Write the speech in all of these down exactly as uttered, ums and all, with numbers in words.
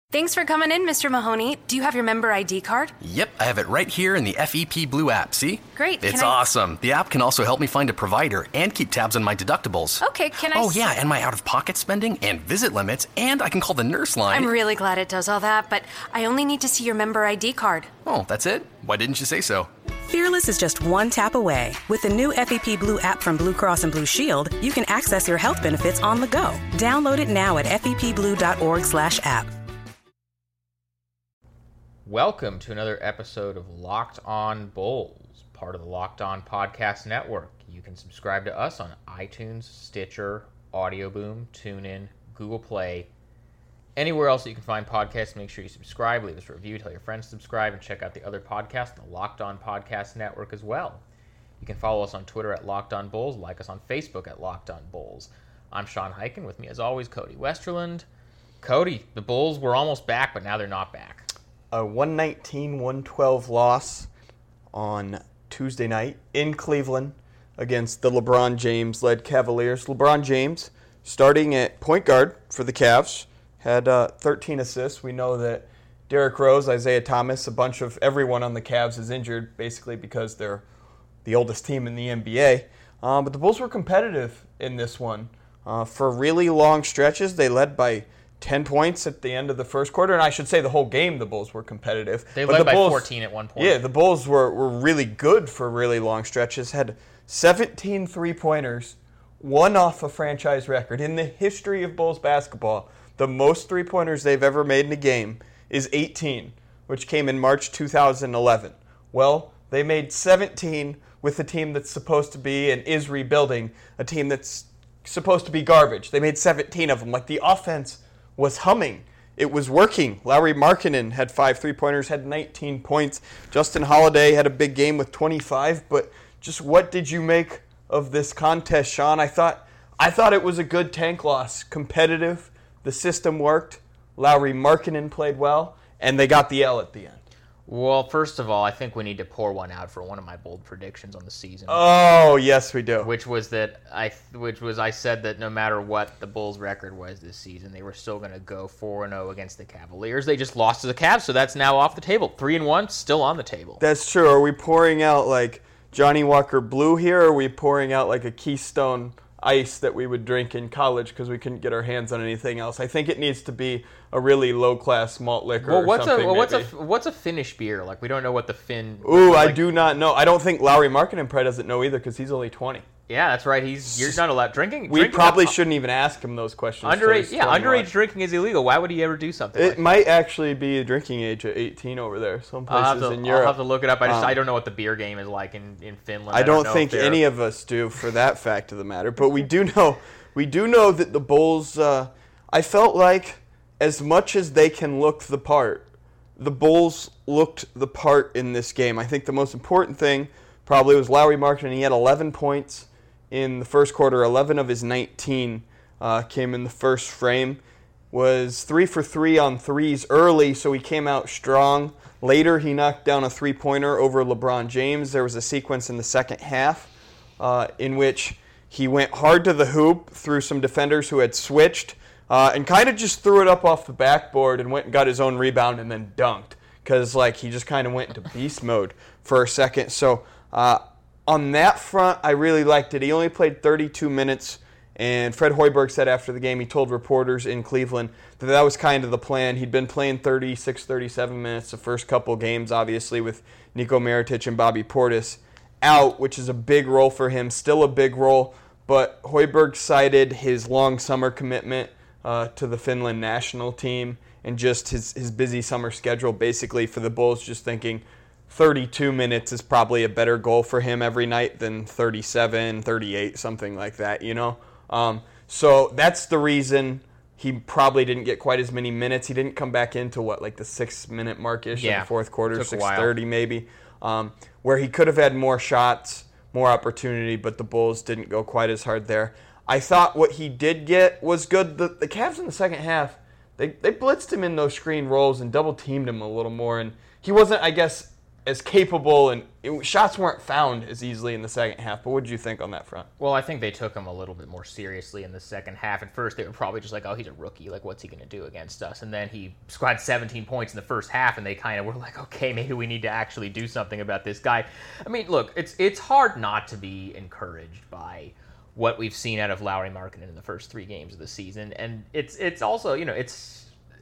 Thanks for coming in, Mister Mahoney. Do you have your member I D card? Yep, I have it right here in the F E P Blue app, see? Great. It's can I... awesome. The app can also help me find a provider and keep tabs on my deductibles. Okay, can I... Oh, yeah, and my out-of-pocket spending and visit limits, and I can call the nurse line. I'm really glad it does all that, but I only need to see your member I D card. Oh, that's it? Why didn't you say so? Fearless is just one tap away. With the new F E P Blue app from Blue Cross and Blue Shield, you can access your health benefits on the go. Download it now at F E P blue dot org slash app. Welcome to another episode of Locked On Bulls, part of the Locked On Podcast Network. You can subscribe to us on iTunes, Stitcher, Audio Boom, TuneIn, Google Play, anywhere else that you can find podcasts. Make sure you subscribe, leave us a review, tell your friends to subscribe, and check out the other podcasts on the Locked On Podcast Network as well. You can follow us on Twitter at Locked On Bulls, like us on Facebook at Locked On Bulls. I'm Sean Highkin. With me, as always, Cody Westerland. Cody, the Bulls were almost back, but now they're not back. A one nineteen one twelve loss on Tuesday night in Cleveland against the LeBron James-led Cavaliers. LeBron James, starting at point guard for the Cavs, had uh, thirteen assists. We know that Derrick Rose, Isaiah Thomas, a bunch of everyone on the Cavs is injured, basically because they're the oldest team in the N B A. Um, but the Bulls were competitive in this one. Uh, for really long stretches, they led by ten points at the end of the first quarter, and I should say the whole game the Bulls were competitive. They but led the by Bulls, fourteen at one point. Yeah, the Bulls were, were really good for really long stretches, had seventeen three-pointers, one off a franchise record. In the history of Bulls basketball, the most three-pointers they've ever made in a game is eighteen, which came in March two thousand eleven. Well, they made seventeen with a team that's supposed to be and is rebuilding, a team that's supposed to be garbage. They made seventeen of them. Like, the offense was humming. It was working. Lauri Markkanen had five three-pointers, had nineteen points. Justin Holiday had a big game with twenty-five. But just what did you make of this contest, Sean? I thought I thought it was a good tank loss. Competitive. The system worked. Lauri Markkanen played well. And they got the L at the end. Well, first of all, I think we need to pour one out for one of my bold predictions on the season. Oh, yes, we do. Which was that I, which was I said that no matter what the Bulls' record was this season, they were still going to go four and zero against the Cavaliers. They just lost to the Cavs, so that's now off the table. Three and one, still on the table. That's true. Are we pouring out like Johnny Walker Blue here, or are we pouring out like a Keystone Ice that we would drink in college because we couldn't get our hands on anything else? I think it needs to be a really low-class malt liquor well, what's or something. A, well, what's maybe. a what's a Finnish beer? Like, we don't know what the Finn... Ooh, like, I do not know. I don't think Lauri Markkanen probably doesn't know either because he's only twenty. Yeah, that's right. He's You're not allowed drinking. We drinking probably up, shouldn't even ask him those questions. Underage, yeah, twenty-one. underage drinking is illegal. Why would he ever do something It like might that? actually be a drinking age at eighteen over there. Some places I'll have, to, in Europe. I'll have to look it up. I just Um, I don't know what the beer game is like in, in Finland. I don't, know think if they're- any of us do, for that fact of the matter. But we do know, we do know that the Bulls. Uh, I felt like, as much as they can look the part, the Bulls looked the part in this game. I think the most important thing probably was Lauri Markkanen. He had eleven points in the first quarter. eleven of his nineteen uh, came in the first frame. Was three for three on threes early, so he came out strong. Later, he knocked down a three-pointer over LeBron James. There was a sequence in the second half uh, in which he went hard to the hoop through some defenders who had switched uh, and kind of just threw it up off the backboard and went and got his own rebound and then dunked because like he just kind of went into beast mode for a second. So uh, on that front, I really liked it. He only played thirty-two minutes. And Fred Hoiberg said after the game, he told reporters in Cleveland that that was kind of the plan. He'd been playing thirty-six, thirty-seven minutes the first couple games, obviously, with Nico Mirotic and Bobby Portis out, which is a big role for him, still a big role. But Hoiberg cited his long summer commitment uh, to the Finland national team and just his, his busy summer schedule, basically, for the Bulls, just thinking thirty-two minutes is probably a better goal for him every night than thirty-seven, thirty-eight, something like that, you know? Um, so that's the reason he probably didn't get quite as many minutes. He didn't come back into, what, like the six-minute mark-ish yeah, in the fourth quarter, six thirty maybe, um, where he could have had more shots, more opportunity, but the Bulls didn't go quite as hard there. I thought what he did get was good. The, the Cavs in the second half, they, they blitzed him in those screen rolls and double-teamed him a little more, and he wasn't, I guess, as capable, and it, shots weren't found as easily in the second half. But what did you think on that front? Well, I think they took him a little bit more seriously in the second half. At first, they were probably just like, oh, he's a rookie. Like, what's he going to do against us? And then he scored seventeen points in the first half, and they kind of were like, okay, maybe we need to actually do something about this guy. I mean, look, it's it's hard not to be encouraged by what we've seen out of Lauri Markkanen in the first three games of the season. And it's it's also, you know, it's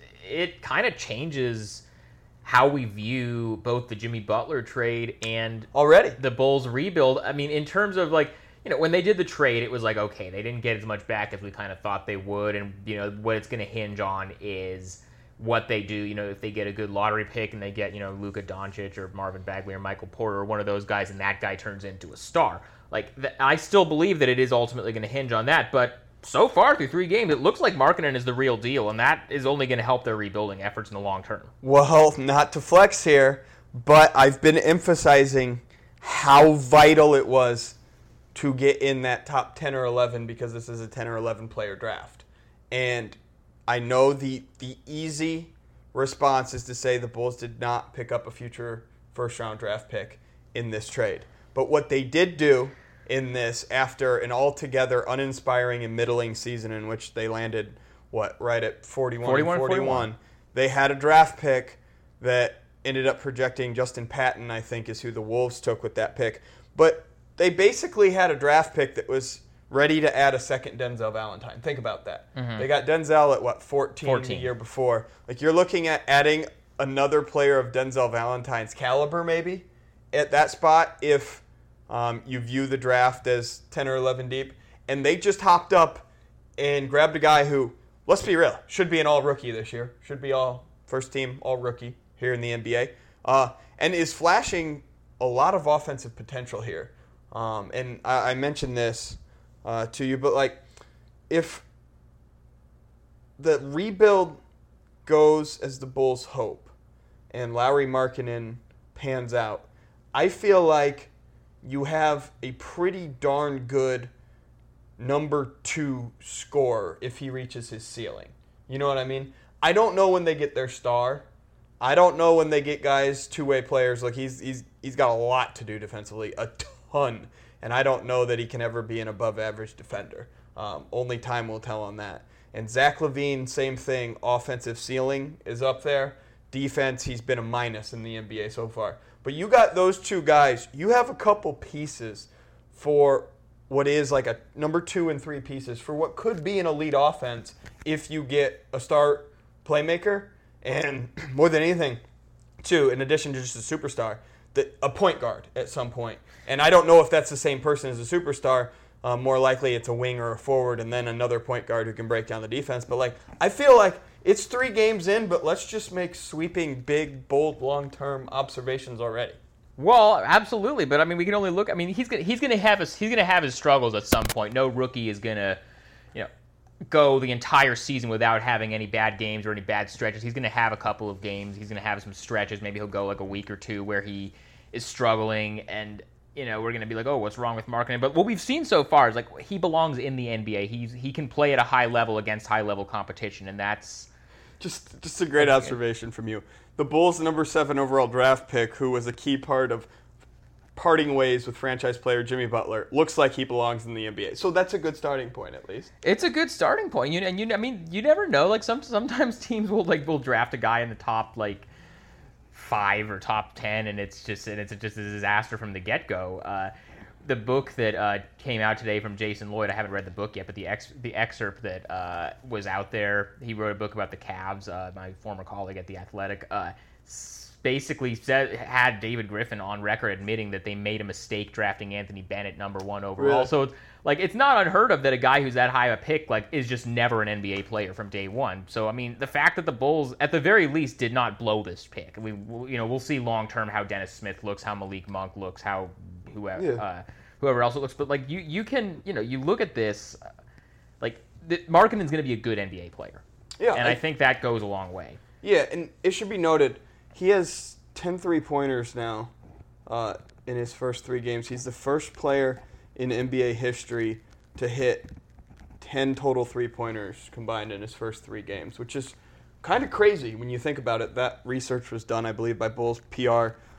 it kind of changes how we view both the Jimmy Butler trade and already the Bulls rebuild. I mean, in terms of like, you know, when they did the trade, it was like, okay, they didn't get as much back as we kind of thought they would. And, you know, what it's going to hinge on is what they do. You know, if they get a good lottery pick and they get, you know, Luka Doncic or Marvin Bagley or Michael Porter or one of those guys, and that guy turns into a star. Like, th- I still believe that it is ultimately going to hinge on that. But so far through three games, it looks like Markkanen is the real deal, and that is only going to help their rebuilding efforts in the long term. Well, not to flex here, but I've been emphasizing how vital it was to get in that top ten or eleven, because this is a ten or eleven player draft. And I know the the easy response is to say the Bulls did not pick up a future first-round draft pick in this trade. But what they did do in this, after an altogether uninspiring and middling season in which they landed, what, right at forty-one, forty-one, forty-one, forty-one. They had a draft pick that ended up projecting Justin Patton, I think, is who the Wolves took with that pick. But they basically had a draft pick that was ready to add a second Denzel Valentine. Think about that. Mm-hmm. They got Denzel at, what, fourteen, fourteen the year before. Like, you're looking at adding another player of Denzel Valentine's caliber, maybe, at that spot if Um, you view the draft as ten or eleven deep, and they just hopped up and grabbed a guy who, let's be real, should be an all-rookie this year, should be all first-team all-rookie here in the N B A, uh, and is flashing a lot of offensive potential here. Um, and I, I mentioned this uh, to you, but like, if the rebuild goes as the Bulls hope, and Lauri Markkanen pans out, I feel like you have a pretty darn good number two scorer if he reaches his ceiling. You know what I mean? I don't know when they get their star. I don't know when they get guys, two-way players. Like, he's he's he's got a lot to do defensively, a ton. And I don't know that he can ever be an above-average defender. Um, only time will tell on that. And Zach LaVine, same thing. Offensive ceiling is up there. Defense, he's been a minus in the N B A so far. But you got those two guys. You have a couple pieces for what is like a number two and three pieces for what could be an elite offense if you get a star playmaker and, more than anything, too, in addition to just a superstar, that a point guard at some point. And I don't know if that's the same person as a superstar. Um, more likely it's a wing or a forward and then another point guard who can break down the defense. But, like, I feel like it's three games in, but let's just make sweeping, big, bold, long-term observations already. Well, absolutely, but I mean, we can only look. I mean, he's gonna he's gonna have his he's gonna have his struggles at some point. No rookie is gonna, you know, go the entire season without having any bad games or any bad stretches. He's gonna have a couple of games. He's gonna have some stretches. Maybe he'll go like a week or two where he is struggling, and you know, we're gonna be like, oh, what's wrong with Markkanen? But what we've seen so far is like he belongs in the N B A. He's he can play at a high level against high level competition, and that's. Just just a great observation from you. The Bulls' number seven overall draft pick, who was a key part of parting ways with franchise player Jimmy Butler, looks like he belongs in the N B A. So that's a good starting point, at least. It's a good starting point. You and you, I mean, you never know. Like some sometimes teams will like will draft a guy in the top like five or top ten, and it's just and it's just a disaster from the get go. Uh, the book that uh, came out today from Jason Lloyd, I haven't read the book yet, but the ex- the excerpt that uh, was out there, he wrote a book about the Cavs, uh, my former colleague at The Athletic, uh, basically said, had David Griffin on record admitting that they made a mistake drafting Anthony Bennett number one overall. Really? So it's, like, it's not unheard of that a guy who's that high a pick like is just never an N B A player from day one. So, I mean, the fact that the Bulls, at the very least, did not blow this pick. We, you know, we'll see long-term how Dennis Smith looks, how Malik Monk looks, how whoever... Yeah. Uh, whoever else it looks, but like you, you can, you know, you look at this, uh, like the, Markkanen's going to be a good N B A player, yeah, and I, I think that goes a long way. Yeah, and it should be noted he has ten three-pointers now uh, in his first three games. He's the first player in N B A history to hit ten total three-pointers combined in his first three games, which is kind of crazy when you think about it. That research was done, I believe, by Bulls P R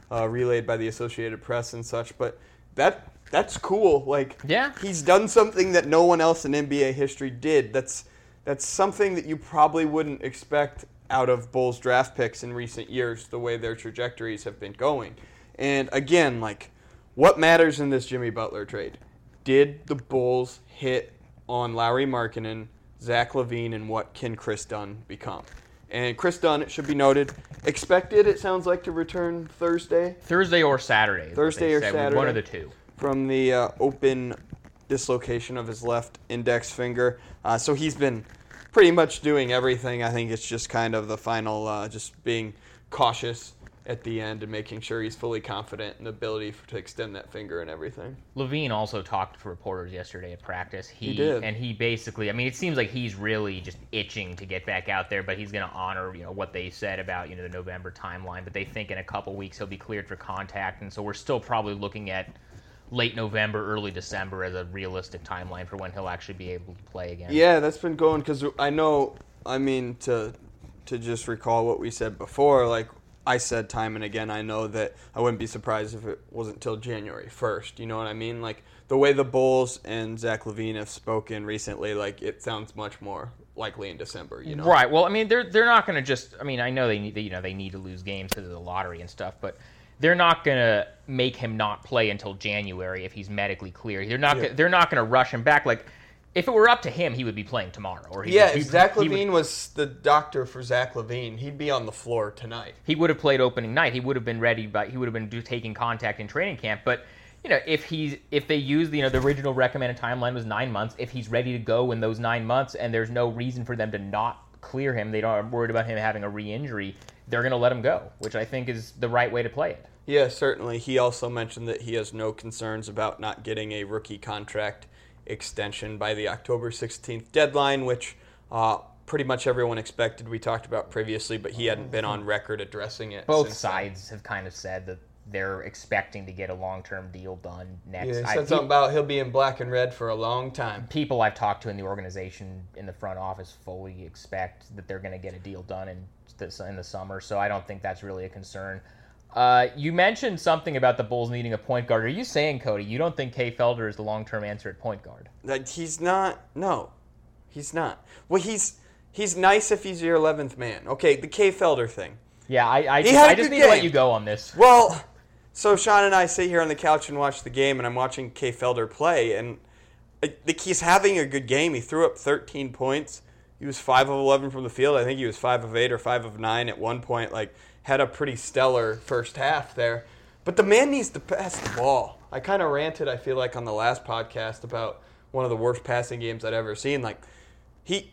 uh, relayed by the Associated Press and such. But that that's cool. Like, yeah. he's done something that no one else in N B A history did. That's that's something that you probably wouldn't expect out of Bulls draft picks in recent years, the way their trajectories have been going. And again, like, what matters in this Jimmy Butler trade? Did the Bulls hit on Lauri Markkanen, Zach LaVine, and what can Chris Dunn become? And Chris Dunn, it should be noted, expected, it sounds like, to return Thursday. Thursday or Saturday. Thursday or said. Saturday. One of the two. From the uh, open dislocation of his left index finger. Uh, so he's been pretty much doing everything. I think it's just kind of the final, uh, just being cautious at the end and making sure he's fully confident in the ability for, to extend that finger and everything. LaVine also talked to reporters yesterday at practice. He, he did. And he basically, I mean, it seems like he's really just itching to get back out there, but he's going to honor, you know, what they said about, you know, the November timeline. But they think in a couple weeks he'll be cleared for contact, and so we're still probably looking at late November, early December as a realistic timeline for when he'll actually be able to play again. Yeah, that's been going because I know, I mean, to to just recall what we said before, like, I said time and again, I know that I wouldn't be surprised if it wasn't until January first. You know what I mean? Like, the way the Bulls and Zach LaVine have spoken recently, like, it sounds much more likely in December, you know? Right. Well, I mean, they're they're not going to just, I mean, I know they need, you know, they need to lose games because of the lottery and stuff, but they're not going to make him not play until January if he's medically clear. They're not, yeah. they're not going to rush him back. Like, if it were up to him, he would be playing tomorrow. Or he yeah, would, if Zach he LaVine would, was the doctor for Zach LaVine, he'd be on the floor tonight. He would have played opening night. He would have been ready, but he would have been do, taking contact in training camp. But you know, if he's if they use you know the original recommended timeline was nine months, if he's ready to go in those nine months, and there's no reason for them to not clear him, they aren't worried about him having a re-injury, they're going to let him go, which I think is the right way to play it. Yeah, certainly. He also mentioned that he has no concerns about not getting a rookie contract extension by the October sixteenth deadline, which uh, pretty much everyone expected. We talked about previously, but he hadn't been on record addressing it. Both since sides then. have kind of said that they're expecting to get a long-term deal done next. Yeah, he said I, something he, about he'll be in black and red for a long time. People I've talked to in the organization in the front office fully expect that they're going to get a deal done in this, in the summer, so I don't think that's really a concern. Uh, you mentioned something about the Bulls needing a point guard. Are you saying, Cody, you don't think Kay Felder is the long-term answer at point guard? Like, he's not. No, he's not. Well, he's he's nice if he's your eleventh man. Okay, the Kay Felder thing. Yeah, I I He just, had a I just good need to let game. you go on this. Well, so Sean and I sit here on the couch and watch the game, and I'm watching Kay Felder play, and I think he's having a good game. He threw up thirteen points. He was five of eleven from the field. I think he was five of eight or five of nine at one point. Like, had a pretty stellar first half there. But the man needs to pass the ball. I kind of ranted, I feel like, on the last podcast about one of the worst passing games I'd ever seen. Like, he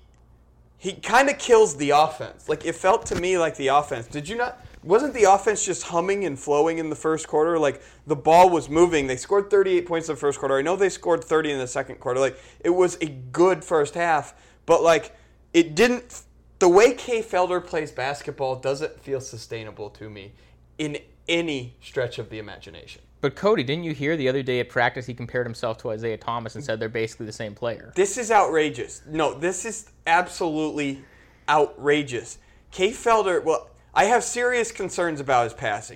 he kind of kills the offense. Like, it felt to me like the offense. Did you not? Wasn't the offense just humming and flowing in the first quarter? Like, the ball was moving. They scored thirty-eight points in the first quarter. I know they scored thirty in the second quarter. Like, it was a good first half. But, like, it didn't... The way Kay Felder plays basketball doesn't feel sustainable to me in any stretch of the imagination. But Cody, didn't you hear the other day at practice he compared himself to Isaiah Thomas and said they're basically the same player? This is outrageous. No, this is absolutely outrageous. Kay Felder, well, I have serious concerns about his passing.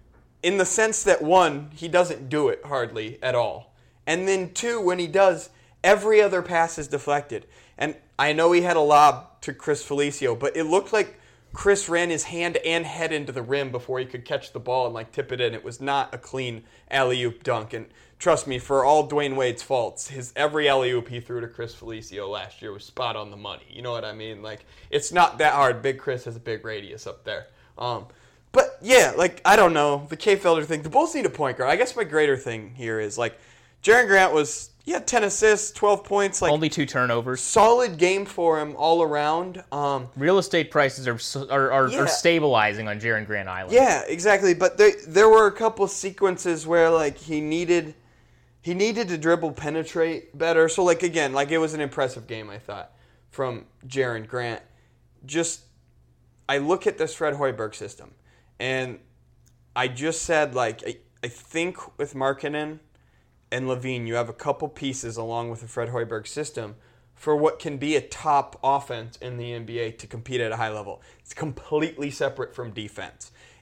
In the sense that, one, he doesn't do it hardly at all. And then, two, when he does, every other pass is deflected. And I know he had a lob to Chris Felicio, but it looked like Chris ran his hand and head into the rim before he could catch the ball and like tip it in. It was not a clean alley-oop dunk. And trust me, for all Dwayne Wade's faults, his every alley-oop he threw to Chris Felicio last year was spot on the money. You know what I mean? Like, it's not that hard. Big Chris has a big radius up there. Um, but yeah, like, I don't know. The Kay Felder thing, the Bulls need a point guard. I guess my greater thing here is, like, Jaren Grant was, yeah, ten assists, twelve points. Like, only two turnovers. Solid game for him all around. Um, Real estate prices are are are, yeah. are stabilizing on Jaren Grant Island. Yeah, exactly. But there there were a couple sequences where like he needed he needed to dribble penetrate better. So like again, like it was an impressive game I thought from Jaren Grant. Just I look at this Fred Hoiberg system, and I just said like I, I think with Markkanen and LaVine, you have a couple pieces along with the Fred Hoiberg system for what can be a top offense in the N B A to compete at a high level. It's completely separate from defense.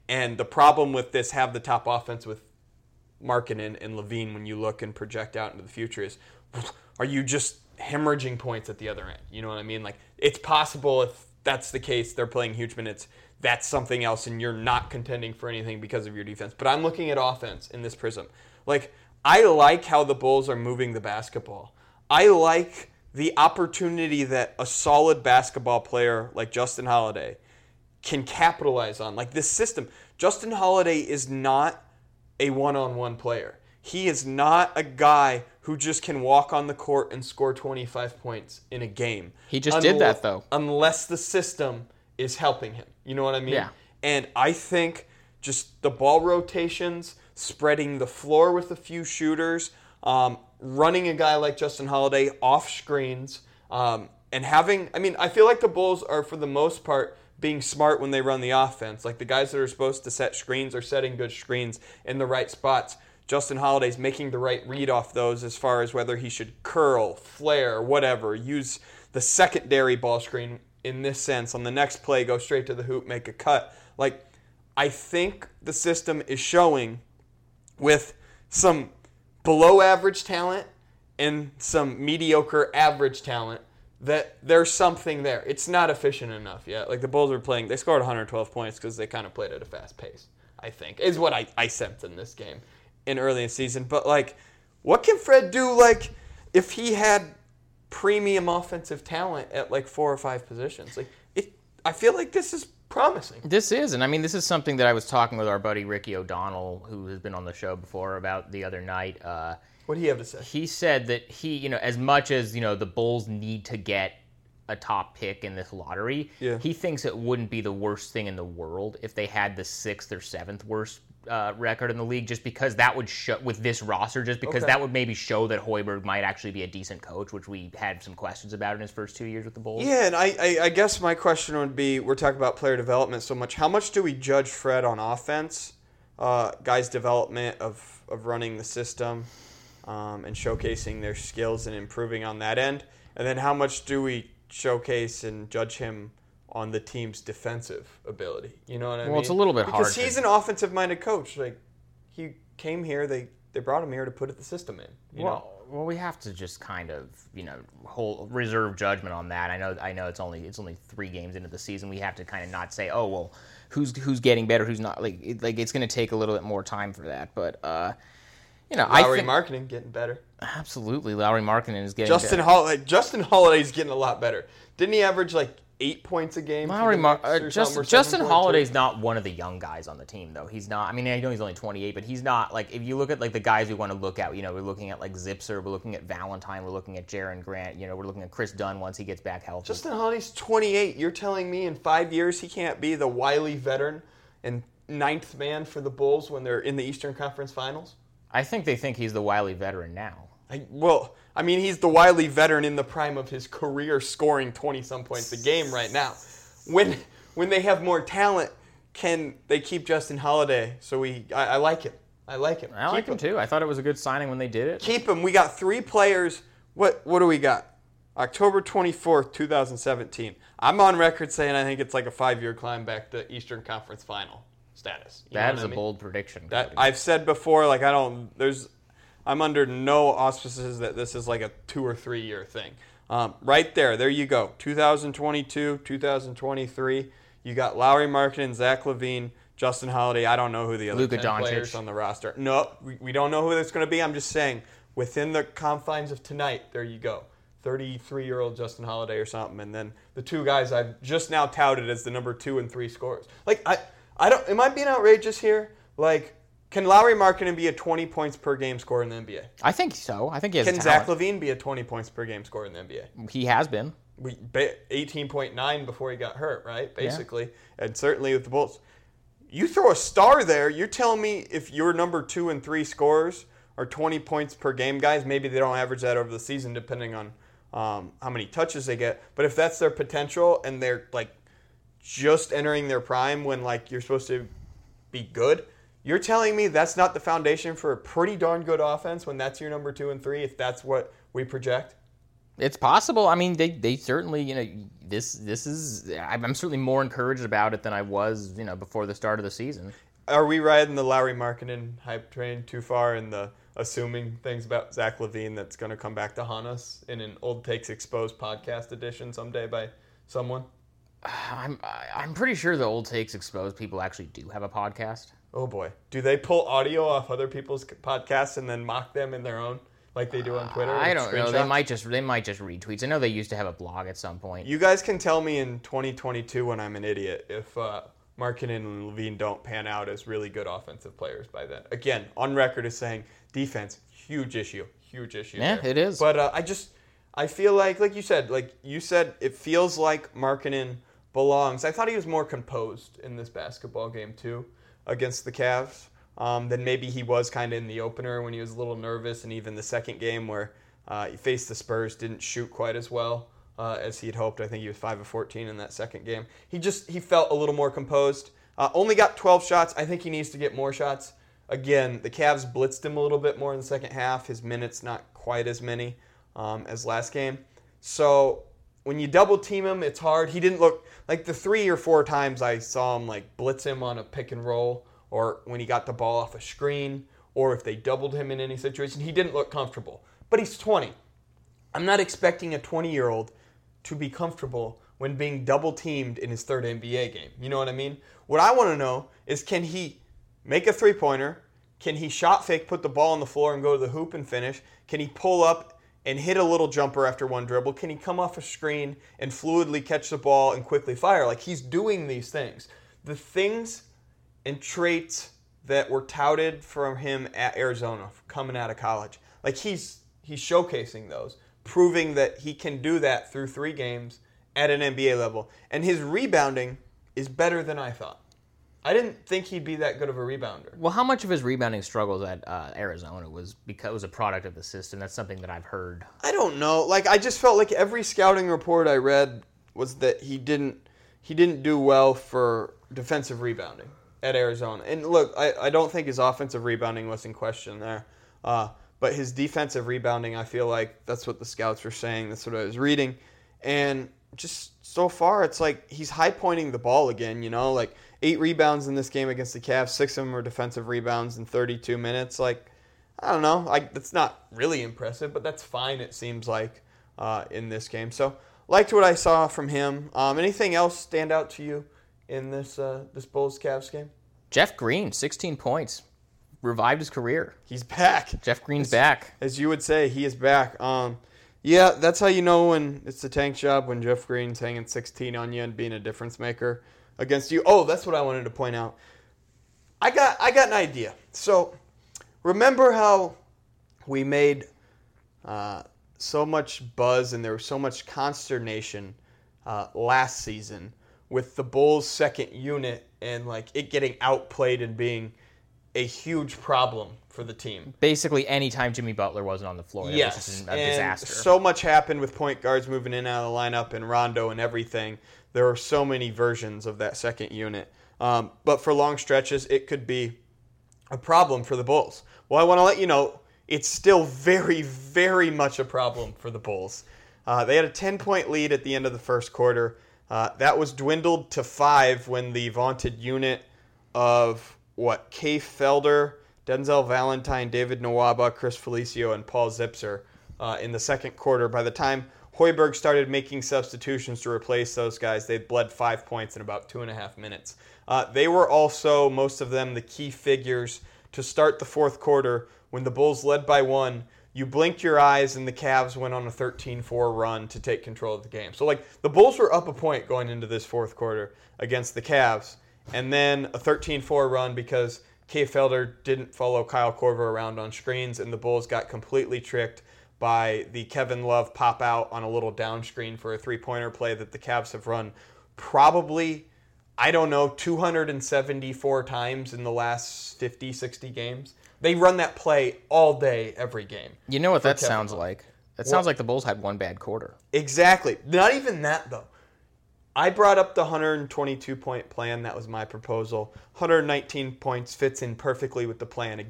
And the problem with this have the top offense with Markkanen and LaVine when you look and project out into the future is, are you just hemorrhaging points at the other end? You know what I mean? Like, it's possible if that's the case, they're playing huge minutes, that's something else, and you're not contending for anything because of your defense. But I'm looking at offense in this prism. Like, I like how the Bulls are moving the basketball. I like the opportunity that a solid basketball player like Justin Holiday can capitalize on. Like, this system, Justin Holiday is not a one-on-one player. He is not a guy who just can walk on the court and score twenty-five points in a game. He just did that, though. Unless the system is helping him. You know what I mean? Yeah. And I think just the ball rotations, spreading the floor with a few shooters, um, running a guy like Justin Holiday off screens, um, and having, I mean, I feel like the Bulls are, for the most part, being smart when they run the offense. Like, the guys that are supposed to set screens are setting good screens in the right spots. Justin Holiday's making the right read off those as far as whether he should curl, flare, whatever, use the secondary ball screen in this sense. On the next play, go straight to the hoop, make a cut. Like, I think the system is showing with some below average talent and some mediocre average talent that there's something there. It's not efficient enough yet. Like, the Bulls are playing, they scored one hundred twelve points because they kind of played at a fast pace, I think, is what I, I sensed in this game in early in the season. But, like, what can Fred do, like, if he had premium offensive talent at, like, four or five positions? Like, it, I feel like this is promising. This is, and I mean, this is something that I was talking with our buddy Ricky O'Donnell, who has been on the show before, about the other night. Uh, what do you have to say? He said that he, you know, as much as, you know, the Bulls need to get a top pick in this lottery, yeah. he thinks it wouldn't be the worst thing in the world if they had the sixth or seventh worst uh, record in the league, just because that would show, with this roster, just because okay. that would maybe show that Hoiberg might actually be a decent coach, which we had some questions about in his first two years with the Bulls. Yeah, and I, I, I guess my question would be, we're talking about player development so much, how much do we judge Fred on offense, uh, guys' development of, of running the system, um, and showcasing their skills and improving on that end, and then how much do we showcase and judge him on the team's defensive ability? You know what I well, mean? Well, it's a little bit because hard. Because he's to... an offensive-minded coach. Like, he came here, they, they brought him here to put the system in. You well, know? well, we have to just kind of, you know, hold reserve judgment on that. I know, I know, it's only it's only three games into the season. We have to kind of not say, oh, well, who's who's getting better, who's not. Like, it, like it's going to take a little bit more time for that. But uh, you know, Lauri I think Markkanen getting better. Absolutely, Lauri Markkanen is getting Justin better. Holiday. Justin Holiday's getting a lot better. Didn't he average like eight points a game? Lauri Mar- uh, Just, Justin Holiday's two? not one of the young guys on the team, though. He's not. I mean, I know he's only twenty-eight, but he's not like, if you look at like the guys we want to look at. You know, we're looking at like Zipser, we're looking at Valentine, we're looking at Jaren Grant. You know, we're looking at Chris Dunn once he gets back healthy. Justin Holiday's twenty-eight. You're telling me in five years he can't be the wily veteran and ninth man for the Bulls when they're in the Eastern Conference Finals? I think they think he's the wily veteran now. I, well, I mean, he's the wily veteran in the prime of his career, scoring twenty-some points a game right now. When when they have more talent, can they keep Justin Holiday? So we, I, I like him. I like him. I like him, him too. I thought it was a good signing when they did it. Keep him. We got three players. What what do we got? October twenty-fourth, twenty seventeen. I'm on record saying I think it's like a five-year climb back to Eastern Conference Final status. You that is a mean? bold prediction. That I've said before, like I don't, there's, I'm under no auspices that this is like a two or three year thing. Um, right there, there you go. twenty twenty-two, twenty twenty-three. You got Lauri Markkanen, Zach LaVine, Justin Holiday. I don't know who the other Luka ten Doncic. players on the roster. No, we, we don't know who that's going to be. I'm just saying, within the confines of tonight, there you go. thirty-three-year-old Justin Holiday or something, and then the two guys I've just now touted as the number two and three scorers. Like I. I don't. Am I being outrageous here? Like, can Lauri Markkanen be a twenty points per game scorer in the N B A? I think so. I think he has Can talent. Zach LaVine be a twenty points per game scorer in the N B A? He has been. We eighteen point nine before he got hurt, right? Basically, yeah. And certainly with the Bulls, you throw a star there. You're telling me if your number two and three scorers are twenty points per game guys, maybe they don't average that over the season, depending on um, how many touches they get. But if that's their potential and they're like just entering their prime when like you're supposed to be good, you're telling me that's not the foundation for a pretty darn good offense when that's your number two and three, if that's what we project? It's possible. I mean, they, they certainly, you know, this this is, I'm certainly more encouraged about it than I was, you know, before the start of the season. Are we riding the Lauri Markkanen hype train too far in the assuming things about Zach LaVine that's going to come back to haunt us in an Old Takes Exposed podcast edition someday by someone? I'm I'm pretty sure the Old Takes Exposed people actually do have a podcast. Oh boy. Do they pull audio off other people's podcasts and then mock them in their own? Like they do on Twitter? Uh, I don't know. They might just they might just retweets. I know they used to have a blog at some point. You guys can tell me in twenty twenty-two when I'm an idiot if uh, Markkanen and LaVine don't pan out as really good offensive players by then. Again, on record as saying defense, huge issue, huge issue. Yeah, there. it is. But uh, I just I feel like, like you said, like you said, it feels like Markkanen belongs. I thought he was more composed in this basketball game too against the Cavs. Um, than maybe he was kind of in the opener when he was a little nervous, and even the second game where uh, he faced the Spurs, didn't shoot quite as well uh, as he had hoped. I think he was five of fourteen in that second game. He just he felt a little more composed. Uh, only got twelve shots. I think he needs to get more shots. Again, the Cavs blitzed him a little bit more in the second half. His minutes not quite as many um, as last game. So when you double team him, it's hard. He didn't look like the three or four times I saw him like blitz him on a pick and roll, or when he got the ball off a screen, or if they doubled him in any situation, he didn't look comfortable. But he's twenty. I'm not expecting a twenty-year-old to be comfortable when being double-teamed in his third N B A game. You know what I mean? What I want to know is, can he make a three-pointer? Can he shot fake, put the ball on the floor, and go to the hoop and finish? Can he pull up and hit a little jumper after one dribble? Can he come off a screen and fluidly catch the ball and quickly fire? Like, he's doing these things. The things and traits that were touted from him at Arizona coming out of college. Like, he's he's showcasing those, proving that he can do that through three games at an N B A level. And his rebounding is better than I thought. I didn't think he'd be that good of a rebounder. Well, how much of his rebounding struggles at uh, Arizona was because it was a product of the system? That's something that I've heard. I don't know. Like, I just felt like every scouting report I read was that he didn't he didn't do well for defensive rebounding at Arizona. And look, I, I don't think his offensive rebounding was in question there. Uh, but his defensive rebounding, I feel like that's what the scouts were saying. That's what I was reading. And just so far, it's like he's high-pointing the ball again, you know? Like, eight rebounds in this game against the Cavs. Six of them were defensive rebounds in thirty-two minutes. Like, I don't know. Like, that's not really impressive, but that's fine, it seems like, uh, in this game. So, liked what I saw from him. Um, anything else stand out to you in this uh, this Bulls-Cavs game? Jeff Green, sixteen points. Revived his career. He's back. Jeff Green's as, back. As you would say, he is back. Um, yeah, that's how you know when it's the tank job, when Jeff Green's hanging sixteen on you and being a difference maker against you. Oh, that's what I wanted to point out. I got I got an idea. So, remember how we made uh, so much buzz and there was so much consternation uh, last season with the Bulls' second unit and like it getting outplayed and being a huge problem for the team. Basically, anytime Jimmy Butler wasn't on the floor, it yes, was just a and disaster. So much happened with point guards moving in and out of the lineup and Rondo and everything. There were so many versions of that second unit. Um, but for long stretches, it could be a problem for the Bulls. Well, I want to let you know, it's still very, very much a problem for the Bulls. Uh, they had a ten-point lead at the end of the first quarter. Uh, that was dwindled to five when the vaunted unit of, what, Kay Felder, Denzel Valentine, David Nwaba, Chris Felicio, and Paul Zipser uh, in the second quarter. By the time Hoiberg started making substitutions to replace those guys, they'd bled five points in about two and a half minutes. Uh, they were also, most of them, the key figures to start the fourth quarter when the Bulls led by one. You blinked your eyes and the Cavs went on a thirteen four run to take control of the game. So, like, the Bulls were up a point going into this fourth quarter against the Cavs, and then a thirteen four run because Kay Felder didn't follow Kyle Korver around on screens, and the Bulls got completely tricked by the Kevin Love pop out on a little down screen for a three-pointer play that the Cavs have run probably, I don't know, two hundred seventy-four times in the last fifty, sixty games. They run that play all day, every game. You know what that Kevin sounds Love. like? That What? sounds like the Bulls had one bad quarter. Exactly. Not even that, though. I brought up the one hundred twenty-two point plan. That was my proposal. one hundred nineteen points fits in perfectly with the plan. Again,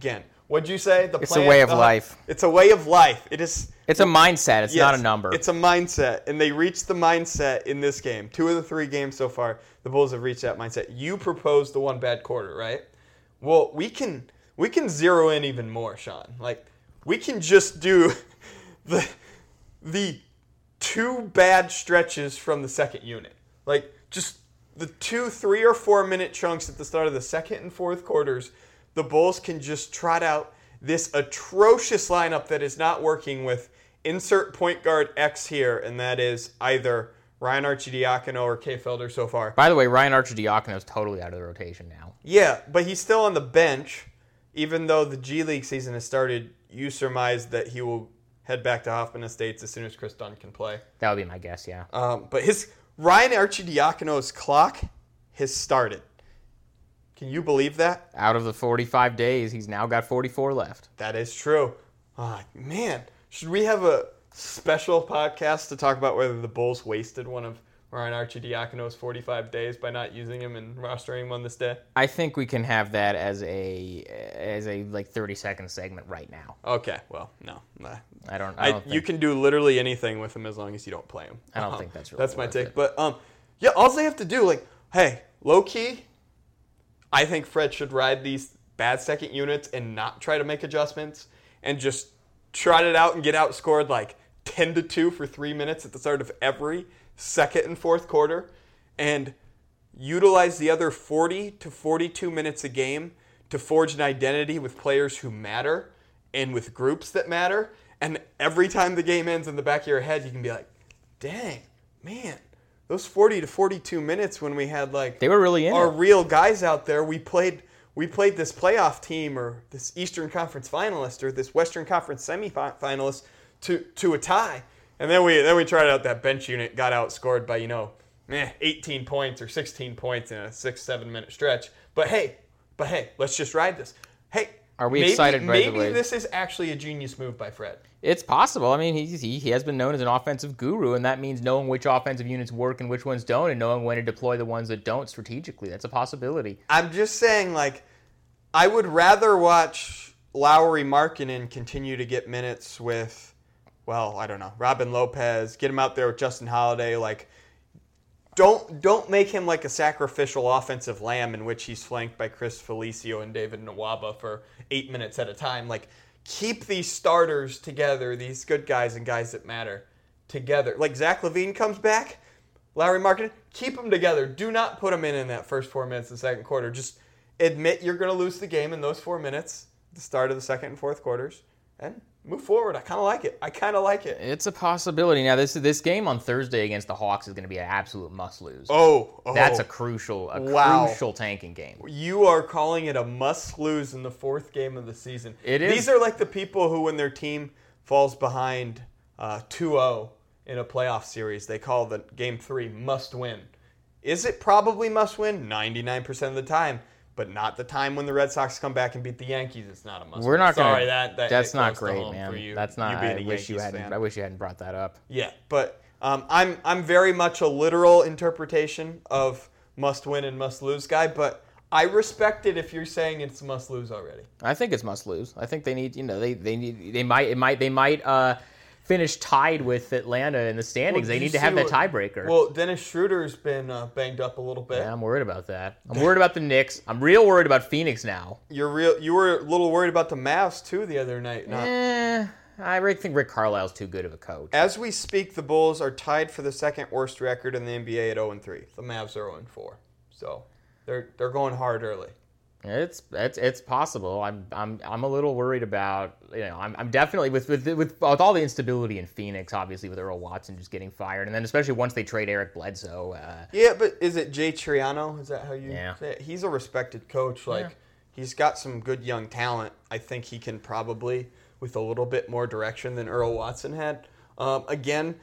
What'd you say? The It's plan, a way of uh, life. It's a way of life. It is. It's a mindset. It's yes, not a number. It's a mindset, and they reached the mindset in this game. Two of the three games so far, the Bulls have reached that mindset. You proposed the one bad quarter, right? Well, we can we can zero in even more, Sean. Like we can just do the the two bad stretches from the second unit. Like just the two, three or four minute chunks at the start of the second and fourth quarters. The Bulls can just trot out this atrocious lineup that is not working with insert point guard X here, and that is either Ryan Arcidiacono or Kay Felder so far. By the way, Ryan Arcidiacono is totally out of the rotation now. Yeah, but he's still on the bench, even though the G League season has started. You surmise that he will head back to Hoffman Estates as soon as Chris Dunn can play. That would be my guess, yeah. Um, but his Ryan Arcidiacono's clock has started. Can you believe that? Out of the forty-five days, he's now got forty-four left. That is true. Oh, man, should we have a special podcast to talk about whether the Bulls wasted one of Ryan Arcidiacono's forty-five days by not using him and rostering him on this day? I think we can have that as a as a like thirty second segment right now. Okay, well, no. Nah. I don't. I I, don't think, you can do literally anything with him as long as you don't play him. I don't Um, think that's really That's my worth take. it. But um, yeah, all they have to do, like, hey, low key, I think Fred should ride these bad second units and not try to make adjustments and just trot it out and get outscored like ten to two for three minutes at the start of every second and fourth quarter, and utilize the other forty to forty-two minutes a game to forge an identity with players who matter and with groups that matter. And every time the game ends, in the back of your head, you can be like, dang, man, those forty to forty-two minutes when we had like They were really in our it. real guys out there, we played we played this playoff team or this Eastern Conference finalist or this Western Conference semifinalist to to a tie. And then we then we tried out that bench unit, got outscored by, you know, meh, eighteen points or sixteen points in a six, seven minute stretch. But hey, but hey, let's just ride this. Hey, Are we maybe, excited, by the Maybe way? this is actually a genius move by Fred. It's possible. I mean, he's, he he has been known as an offensive guru, and that means knowing which offensive units work and which ones don't, and knowing when to deploy the ones that don't strategically. That's a possibility. I'm just saying, like, I would rather watch Lowry Markkanen continue to get minutes with, well, I don't know, Robin Lopez, get him out there with Justin Holiday. Like, don't don't make him like a sacrificial offensive lamb in which he's flanked by Chris Felicio and David Nwaba for eight minutes at a time. Like, keep these starters together, these good guys and guys that matter together. Like, Zach LaVine comes back, Lowry Markkanen, keep them together. Do not put them in in that first four minutes of the second quarter. Just admit you're going to lose the game in those four minutes, the start of the second and fourth quarters, and move forward. I kind of like it. I kind of like it. It's a possibility. Now, this this game on Thursday against the Hawks is going to be an absolute must-lose. Oh, oh. That's a crucial, a Wow. crucial tanking game. You are calling it a must-lose in the fourth game of the season. It is. These are like the people who, when their team falls behind uh, two oh in a playoff series, they call the game three must-win. Is it probably must-win? ninety-nine percent of the time. But not the time when the Red Sox come back and beat the Yankees. It's not a must-win. We're not going. Sorry, that, that That's hit not close to great, home man. for you. That's not. You being I a wish you Yankees hadn't. fan. I wish you hadn't brought that up. Yeah, but um, I'm I'm very much a literal interpretation of must-win and must-lose guy. But I respect it if you're saying it's must-lose already. I think it's must lose. I think they need. You know, they they need. They might. It might. They might. Uh, finish tied with Atlanta in the standings. Well, they did need you to have see that what- tiebreaker. Well, Dennis Schroeder's been uh, banged up a little bit. Yeah, I'm worried about that. I'm worried about the Knicks. I'm real worried about Phoenix now. You're real. You were a little worried about the Mavs too the other night. Not, Eh, I really think Rick Carlisle's too good of a coach. As we speak, the Bulls are tied for the second worst record in the N B A at oh and three. The Mavs are oh and four. So they're they're going hard early. It's it's it's possible. I'm I'm I'm a little worried about, you know, I'm I'm definitely with with with, with all the instability in Phoenix, obviously with Earl Watson just getting fired, and then especially once they trade Eric Bledsoe. Uh, Yeah, but is it Jay Triano? Is that how you Yeah. say it? He's a respected coach. Like, Yeah. he's got some good young talent. I think he can probably, with a little bit more direction than Earl Watson had. Um, again,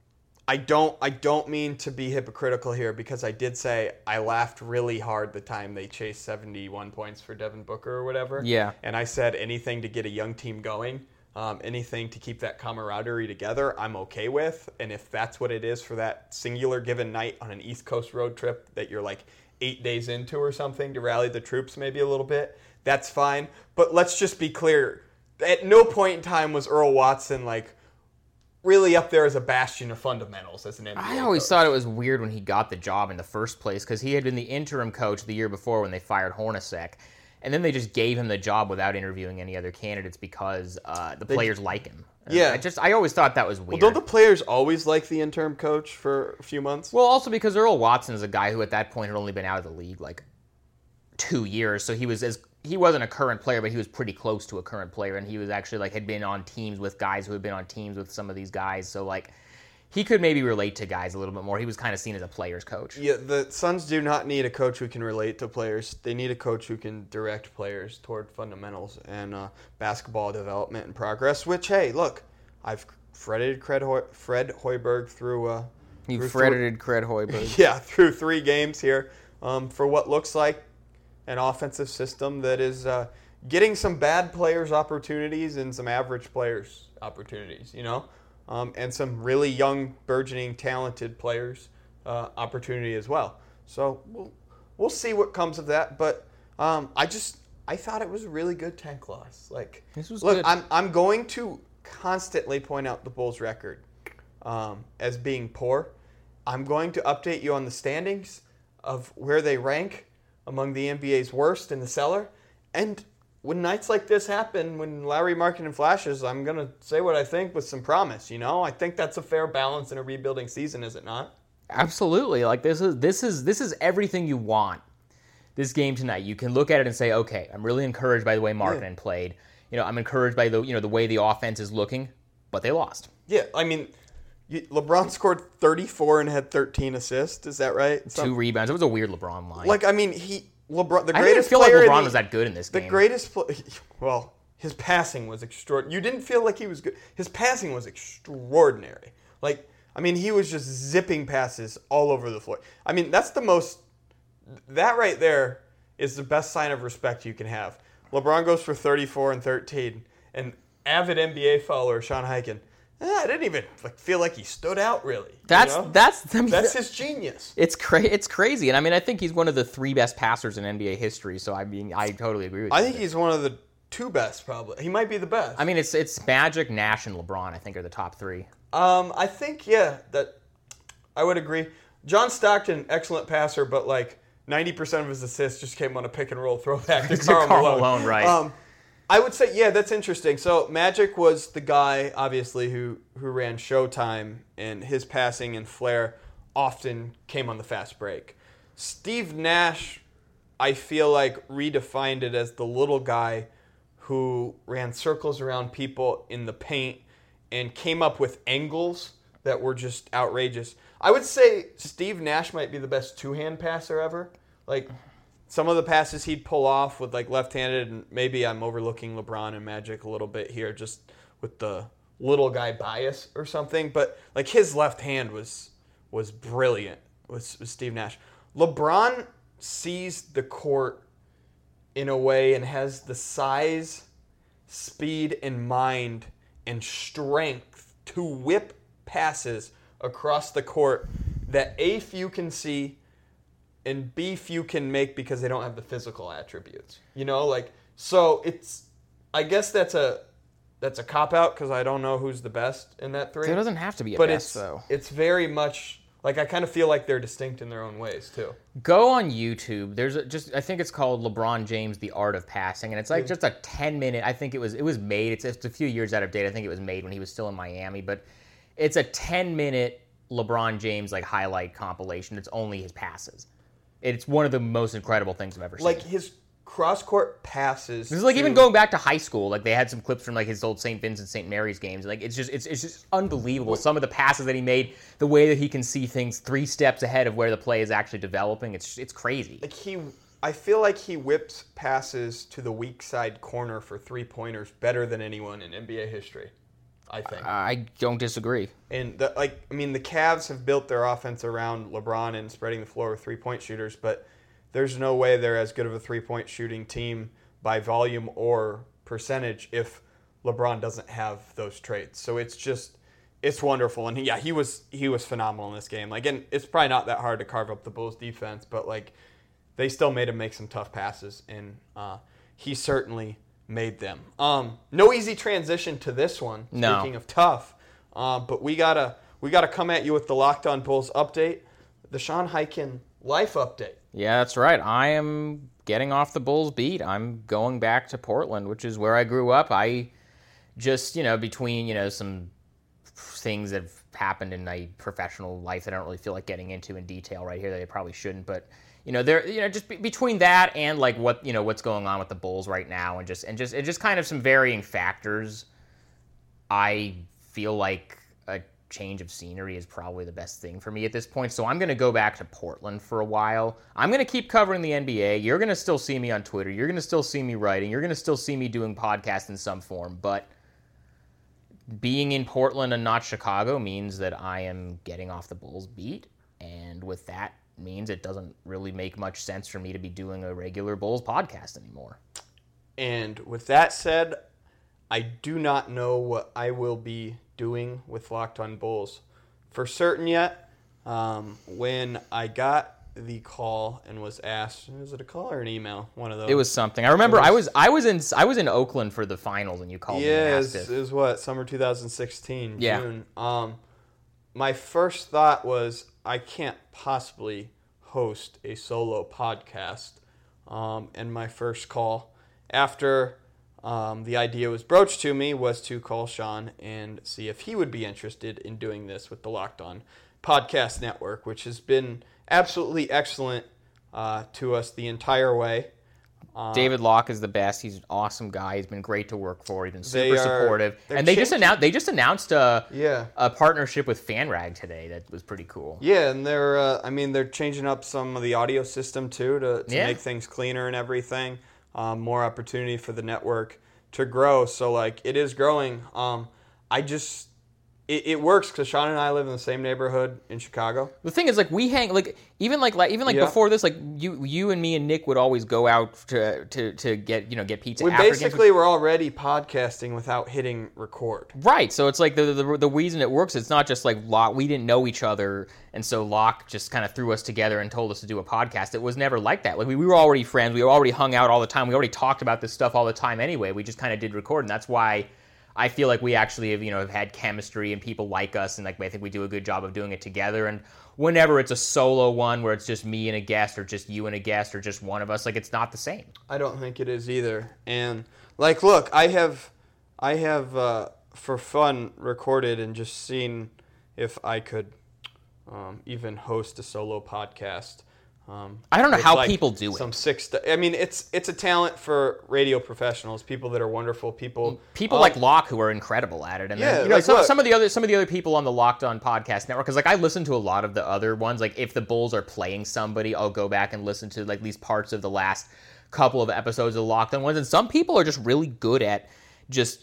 I don't I don't mean to be hypocritical here because I did say I laughed really hard the time they chased seventy-one points for Devin Booker or whatever. Yeah. And I said anything to get a young team going, um, anything to keep that camaraderie together, I'm okay with. And if that's what it is for that singular given night on an East Coast road trip that you're like eight days into or something to rally the troops maybe a little bit. That's fine. But let's just be clear. At no point in time was Earl Watson like really up there as a bastion of fundamentals as an N B A I always coach. thought it was weird when he got the job in the first place because he had been the interim coach the year before when they fired Hornacek. And then they just gave him the job without interviewing any other candidates because uh, the players they, like him. And yeah. I just I always thought that was weird. Well, don't the players always like the interim coach for a few months? Well, also because Earl Watson is a guy who at that point had only been out of the league like two years, so he was as he wasn't a current player, but he was pretty close to a current player, and he was actually like had been on teams with guys who had been on teams with some of these guys, so like he could maybe relate to guys a little bit more. He was kind of seen as a player's coach. Yeah, the Suns do not need a coach who can relate to players. They need a coach who can direct players toward fundamentals and uh, basketball development and progress, which, hey, look, I've fretted Fred, Hoy- Fred Hoiberg through... Uh, you through fretted Fred Hoiberg. Yeah, through three games here um, for what looks like an offensive system that is uh, getting some bad players opportunities and some average players opportunities, you know? Um, and some really young, burgeoning, talented players uh, opportunity as well. So we'll we'll see what comes of that. But um, I just I thought it was a really good tank loss. Like, this was look, good. I'm I'm going to constantly point out the Bulls' record um, as being poor. I'm going to update you on the standings of where they rank among the N B A's worst in the cellar, and when nights like this happen, when Lowry Markkanen flashes, I'm going to say what I think with some promise, you know? I think that's a fair balance in a rebuilding season, is it not? Absolutely. Like this is this is this is everything you want. This game tonight. You can look at it and say, "Okay, I'm really encouraged by the way Markkanen yeah. played. You know, I'm encouraged by the, you know, the way the offense is looking, but they lost." Yeah, I mean, LeBron scored thirty-four and had thirteen assists, is that right? Two Some, rebounds. It was a weird LeBron line. Like, I mean, he LeBron, the I greatest didn't feel player like LeBron the, was that good in this the game. The greatest play, well, his passing was extraordinary. You didn't feel like he was good. His passing was extraordinary. Like, I mean, he was just zipping passes all over the floor. I mean, that's the most, that right there is the best sign of respect you can have. LeBron goes for thirty-four and thirteen, and avid N B A follower Sean Highkin, Eh, I didn't even like, feel like he stood out, really. That's you know? that's I mean, that's his genius. It's cra- It's crazy, and I mean, I think he's one of the three best passers in N B A history. So I mean, I totally agree with I you. think he's one of the two best, probably. He might be the best. I mean, it's it's Magic, Nash, and LeBron. I think are the top three. Um, I think yeah, that I would agree. John Stockton, excellent passer, but like ninety percent of his assists just came on a pick and roll throwback to Karl Malone. Malone, right? Um, I would say, yeah, that's interesting. So Magic was the guy, obviously, who who ran Showtime, and his passing and flair often came on the fast break. Steve Nash, I feel like, redefined it as the little guy who ran circles around people in the paint and came up with angles that were just outrageous. I would say Steve Nash might be the best two-hand passer ever. Like, some of the passes he'd pull off with like left-handed, and maybe I'm overlooking LeBron and Magic a little bit here just with the little guy bias or something, but like his left hand was was brilliant with, with Steve Nash. LeBron sees the court in a way and has the size, speed, and mind and strength to whip passes across the court that A, few can see, and B, few can make because they don't have the physical attributes. You know, like, so it's, I guess that's a that's a cop-out because I don't know who's the best in that three. There doesn't have to be a but best, it's, though. it's very much, like, I kind of feel like they're distinct in their own ways, too. Go on YouTube. There's a, just, I think it's called LeBron James, The Art of Passing, and it's like yeah. just a ten-minute, I think it was, it was made, it's, it's a few years out of date, I think it was made when he was still in Miami, but it's a ten-minute LeBron James, like, highlight compilation. It's only his passes. It's one of the most incredible things I've ever seen. Like, his cross-court passes. This is like to... even going back to high school. Like, they had some clips from, like, his old Saint Vincent, Saint Mary's games. Like, it's just it's it's just unbelievable. Some of the passes that he made, the way that he can see things three steps ahead of where the play is actually developing, it's it's crazy. Like, he... I feel like he whips passes to the weak side corner for three-pointers better than anyone in N B A history, I think. I don't disagree. And, the, like, I mean, the Cavs have built their offense around LeBron and spreading the floor with three-point shooters, but there's no way they're as good of a three-point shooting team by volume or percentage if LeBron doesn't have those traits. So it's just, it's wonderful. And, yeah, he was he was phenomenal in this game. Like, and it's probably not that hard to carve up the Bulls' defense, but, like, they still made him make some tough passes, and uh, he certainly made them. Um, no easy transition to this one. No. Speaking of tough, uh, but we gotta we gotta come at you with the Locked On Bulls update, the Sean Highkin life update. Yeah, that's right. I am getting off the Bulls beat. I'm going back to Portland, which is where I grew up. I just, you know, between, you know, some things that have happened in my professional life that I don't really feel like getting into in detail right here that I probably shouldn't, but you know, there, you know, just be, between that and like what, you know, what's going on with the Bulls right now, and just and just and just kind of some varying factors, I feel like a change of scenery is probably the best thing for me at this point. So I'm going to go back to Portland for a while. I'm going to keep covering the N B A. You're going to still see me on Twitter. You're going to still see me writing. You're going to still see me doing podcasts in some form. But being in Portland and not Chicago means that I am getting off the Bulls beat. And with that means it doesn't really make much sense for me to be doing a regular Bulls podcast anymore. And with that said, I do not know what I will be doing with Locked On Bulls for certain yet. Um, when I got the call and was asked, was it a call or an email? One of those. It was something. I remember was, I was I was in I was in Oakland for the finals, and you called yeah, me and it asked was, it. it was what, summer two thousand sixteen, yeah. June. Um, my first thought was I can't possibly host a solo podcast. Um, and my first call after um, the idea was broached to me was to call Sean and see if he would be interested in doing this with the Locked On Podcast Network, which has been absolutely excellent uh, to us the entire way. Um, David Locke is the best. He's an awesome guy. He's been great to work for. He's been super are, supportive. And they just announced they just announced a yeah. a partnership with FanRag today that was pretty cool. Yeah, and they're uh, I mean they're changing up some of the audio system too to, to yeah. make things cleaner and everything. Um, more opportunity for the network to grow. So like it is growing. Um, I just It, it works because Sean and I live in the same neighborhood in Chicago. The thing is, like, we hang, like, even like, like even like Yeah. before this, like, you, you and me and Nick would always go out to, to, to get, you know, get pizza. We after basically games. were already podcasting without hitting record. Right. So it's like the, the the reason it works. It's not just like Locke. We didn't know each other, and so Locke just kind of threw us together and told us to do a podcast. It was never like that. Like we, we were already friends. We already hung out all the time. We already talked about this stuff all the time anyway. We just kind of did record, and that's why I feel like we actually have, you know, have had chemistry and people like us, and like I think we do a good job of doing it together. And whenever it's a solo one where it's just me and a guest, or just you and a guest, or just one of us, like it's not the same. I don't think it is either. And like, look, I have, I have uh, for fun recorded and just seen if I could um, even host a solo podcast. Um, I don't know with, how like, people do it. Some six. St- I mean, it's it's a talent for radio professionals, people that are wonderful, people. People um, like Locke who are incredible at it, and yeah, then, you know, like, some, look, some of the other some of the other people on the Locked On Podcast Network. Because like I listen to a lot of the other ones. Like if the Bulls are playing somebody, I'll go back and listen to like at least parts of the last couple of episodes of the Locked On ones. And some people are just really good at just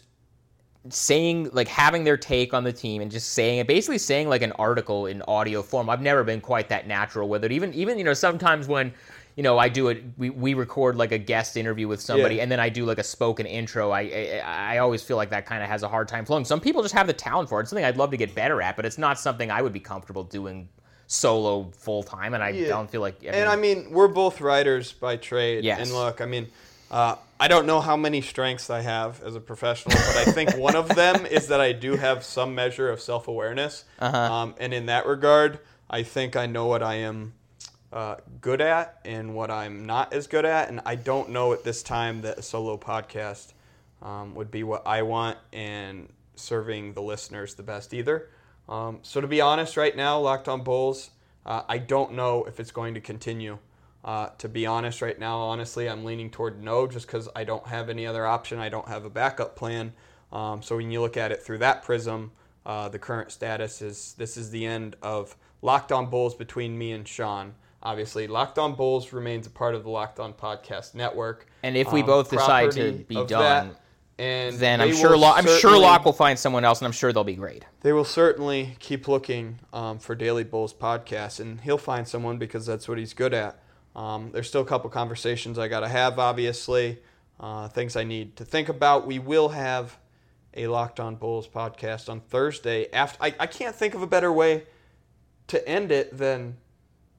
saying, like, having their take on the team and just saying it, basically saying like an article in audio form. I've never been quite that natural with it. Even even you know sometimes when, you know, I do it, we, we record like a guest interview with somebody, Yeah. and then I do like a spoken intro. I I, I always feel like that kind of has a hard time flowing. Some people just have the talent for it. It's something I'd love to get better at, but it's not something I would be comfortable doing solo full time. And I Yeah. don't feel like. I mean, and I mean, we're both writers by trade. Yes. And look, I mean, uh, I don't know how many strengths I have as a professional, but I think one of them is that I do have some measure of self-awareness. Uh-huh. Um, and in that regard, I think I know what I am uh, good at and what I'm not as good at. And I don't know at this time that a solo podcast um, would be what I want and serving the listeners the best either. Um, so to be honest, right now, Locked On Bulls, uh, I don't know if it's going to continue. Uh, to be honest, right now, honestly, I'm leaning toward no, just because I don't have any other option. I don't have a backup plan. Um, so when you look at it through that prism, uh, the current status is this is the end of Locked On Bulls between me and Sean. Obviously, Locked On Bulls remains a part of the Locked On Podcast Network. And if we um, both decide to property be of done, that, and then they I'm sure will Lo- I'm sure certainly- Locke will find someone else, and I'm sure they'll be great. They will certainly keep looking um, for Daily Bulls podcasts, and he'll find someone because that's what he's good at. Um, there's still a couple conversations I got to have, obviously, uh, things I need to think about. We will have a Locked On Bulls podcast on Thursday. After I, I can't think of a better way to end it than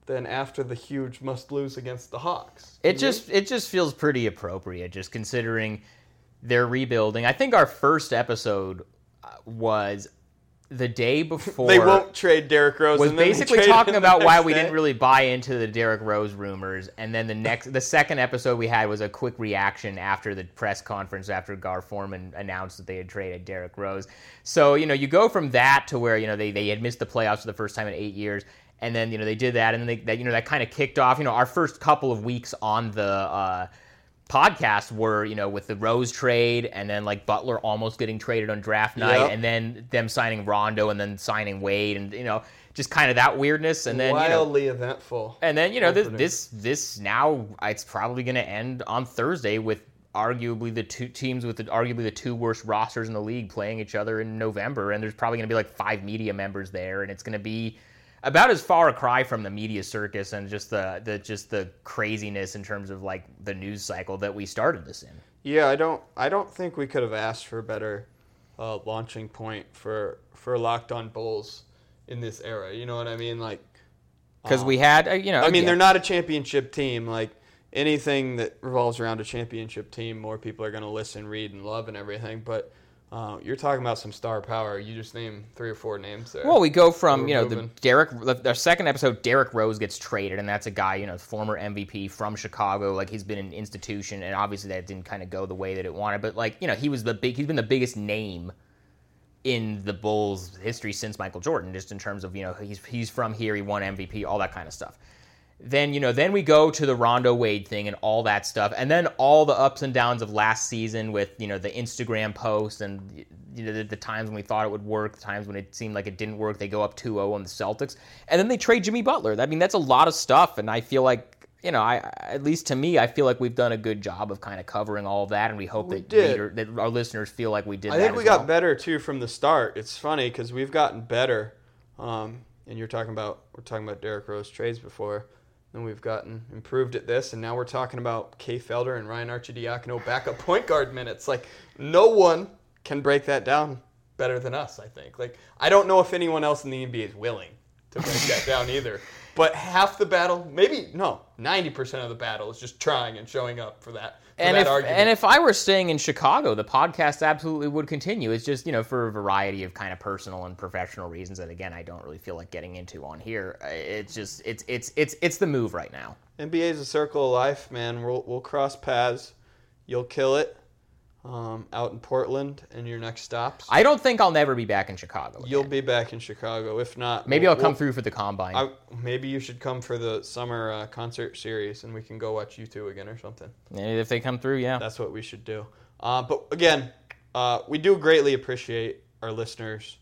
than after the huge must-lose against the Hawks. It just it just feels pretty appropriate, just considering they're rebuilding. I think our first episode was the day before. They won't trade Derrick Rose. Was and then basically talking about why we day. didn't really buy into the Derrick Rose rumors, and then the next, the second episode we had was a quick reaction after the press conference after Gar Forman announced that they had traded Derrick Rose. So you know, you go from that to where you know they, they had missed the playoffs for the first time in eight years, and then you know they did that, and then they, that you know that kind of kicked off. You know, our first couple of weeks on the uh, podcast were, you know, with the Rose trade, and then like Butler almost getting traded on draft night, yep. and then them signing Rondo, and then signing Wade, and you know, just kind of that weirdness, and then wildly you know, eventful. And then you know, this, this this now it's probably going to end on Thursday with arguably the two teams with the, arguably the two worst rosters in the league playing each other in November, and there's probably going to be like five media members there, and it's going to be about as far a cry from the media circus and just the, the just the craziness in terms of like the news cycle that we started this in. Yeah, I don't I don't think we could have asked for a better uh, launching point for for Locked On Bulls in this era. You know what I mean? Like, because um, we had uh, you know, I mean, yeah. they're not a championship team. Like anything that revolves around a championship team, more people are going to listen, read, and love and everything. But Uh, you're talking about some star power. You just named three or four names there. Well, we go from, you know, moving. the Derrick, the second episode, Derrick Rose gets traded, and that's a guy, you know, former M V P from Chicago. Like, he's been an institution, and obviously that didn't kind of go the way that it wanted. But, like, you know, he was the big, he's been the biggest name in the Bulls' history since Michael Jordan, just in terms of, you know, he's he's from here, he won M V P, all that kind of stuff. Then, you know, then we go to the Rondo Wade thing and all that stuff. And then all the ups and downs of last season with, you know, the Instagram posts and, you know, the, the times when we thought it would work, the times when it seemed like it didn't work. They go up two oh on the Celtics. And then they trade Jimmy Butler. I mean, that's a lot of stuff. And I feel like, you know, I at least to me, I feel like we've done a good job of kind of covering all of that. And we hope we that, did. reader, that our listeners feel like we did I that think we as got well. better, too, from the start. It's funny because we've gotten better. Um, and you're talking about, we're talking about Derrick Rose trades before. Then we've gotten improved at this, and now we're talking about Kay Felder and Ryan Arcidiacono backup point guard minutes. Like, no one can break that down better than us, I think. Like, I don't know if anyone else in the N B A is willing to break that down either. But half the battle, maybe, no, ninety percent of the battle is just trying and showing up for that, for and that if, argument. And if I were staying in Chicago, the podcast absolutely would continue. It's just, you know, for a variety of kind of personal and professional reasons that, again, I don't really feel like getting into on here. It's just, it's it's it's it's the move right now. N B A is a circle of life, man. We'll, we'll cross paths. You'll kill it um, out in Portland and your next stops. I don't think I'll never be back in Chicago again. You'll be back in Chicago. If not, maybe we'll, I'll come we'll, through for the Combine. I, maybe you should come for the summer uh, concert series, and we can go watch U two again or something. If they come through, yeah. That's what we should do. Uh, but again, uh, we do greatly appreciate our listeners.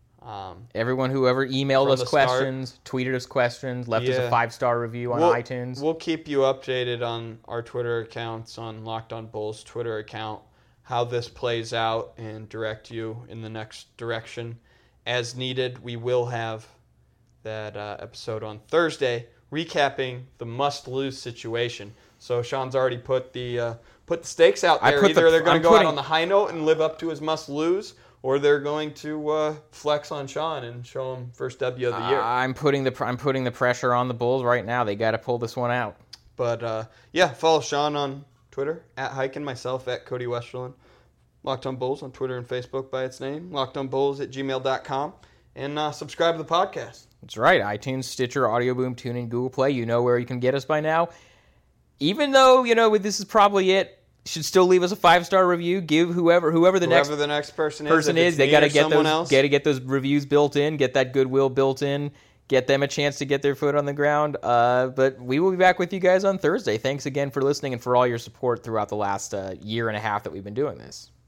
Um, Everyone who ever emailed From us the start. questions, tweeted us questions, left us Yeah. a five-star review on we'll, iTunes. We'll keep you updated on our Twitter accounts, on Locked On Bulls Twitter account, how this plays out, and direct you in the next direction as needed. We will have that uh, episode on Thursday recapping the must-lose situation. So Sean's already put the uh, put the stakes out I there. put the- Either they're going I'm to go putting- out on the high note and live up to his must-lose, or they're going to uh, flex on Sean and show him first W of the year. I'm putting the I'm putting the pressure on the Bulls right now. They got to pull this one out. But, uh, yeah, follow Sean on Twitter, at Hike, and myself, at Cody Westerland. Locked On Bulls on Twitter and Facebook by its name. LockedOnBulls at gmail dot com. And uh, subscribe to the podcast. That's right. iTunes, Stitcher, Audio Boom, TuneIn, Google Play. You know where you can get us by now. Even though, you know, this is probably it, you should still leave us a five-star review. Give whoever whoever the Whoever next the next person is, person if is, it's they me got to or get someone those else. got to get those reviews built in, get that goodwill built in, get them a chance to get their foot on the ground. Uh, but we will be back with you guys on Thursday. Thanks again for listening and for all your support throughout the last uh, year and a half that we've been doing this.